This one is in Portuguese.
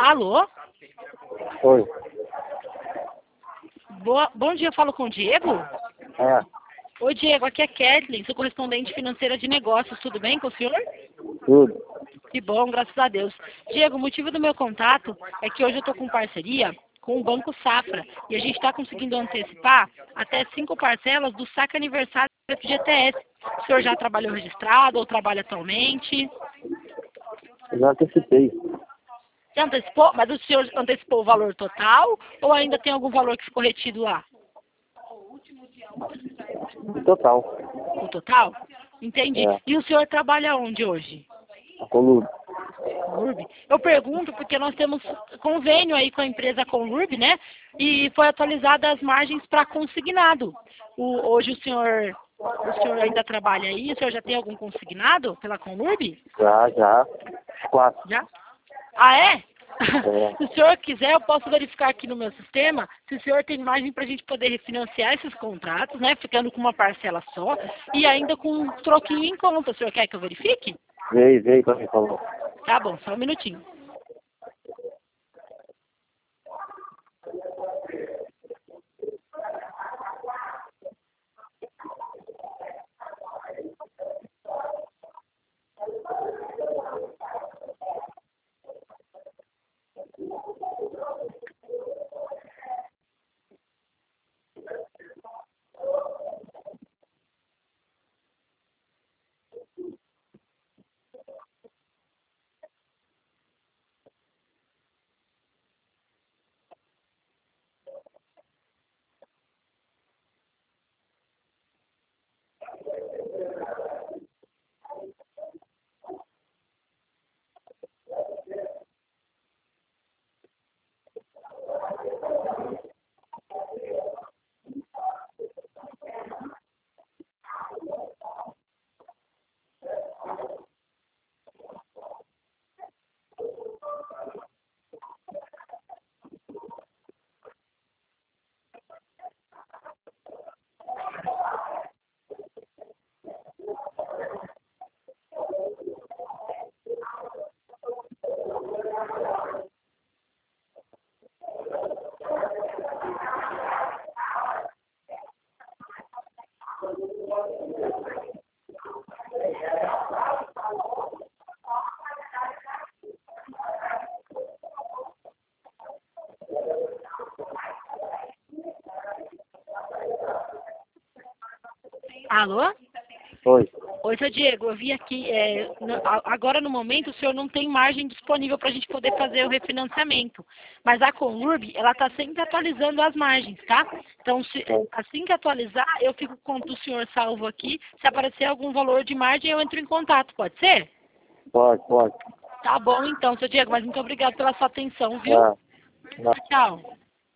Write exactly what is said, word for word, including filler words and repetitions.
Alô? Oi. Boa, bom dia, eu falo com o Diego? É, Oi, Diego, aqui é Kathleen, sou correspondente financeira de negócios, tudo bem com o senhor? tudo. Que bom, graças a Deus. Diego, o motivo do meu contato é que hoje eu estou com parceria com o Banco Safra e a gente está conseguindo antecipar até cinco parcelas do saque aniversário do F G T S. O senhor já trabalhou registrado ou trabalha atualmente? Eu já antecipei. Já antecipou? Mas o senhor antecipou o valor total ou ainda tem algum valor que ficou retido lá? No total. O total? Entendi. É. E o senhor trabalha onde hoje? A coluna. Conlurb? Eu pergunto porque nós temos convênio aí com a empresa Conlurb, né? E foi atualizada as margens para consignado. O, hoje o senhor, o senhor ainda trabalha aí? O senhor já tem algum consignado pela Conlurb? Já, já. Quatro. Já? Ah, é? É. Se o senhor quiser, eu posso verificar aqui no meu sistema se o senhor tem margem para a gente poder refinanciar esses contratos, né? Ficando com uma parcela só e ainda com um troquinho em conta. O senhor quer que eu verifique? Veio, veio pra mim, falou. Tá bom, só um minutinho. Alô? Oi. Oi, seu Diego, eu vi aqui, é, no- a- agora no momento o senhor não tem margem disponível para a gente poder fazer o refinanciamento, mas a Conlurb, ela está sempre atualizando as margens, tá? Então, se- assim que atualizar, eu fico com o senhor salvo aqui, se aparecer algum valor de margem, eu entro em contato, pode ser? Pode, pode. Tá bom então, seu Diego, mas muito obrigado pela sua atenção, viu? É. Tchau.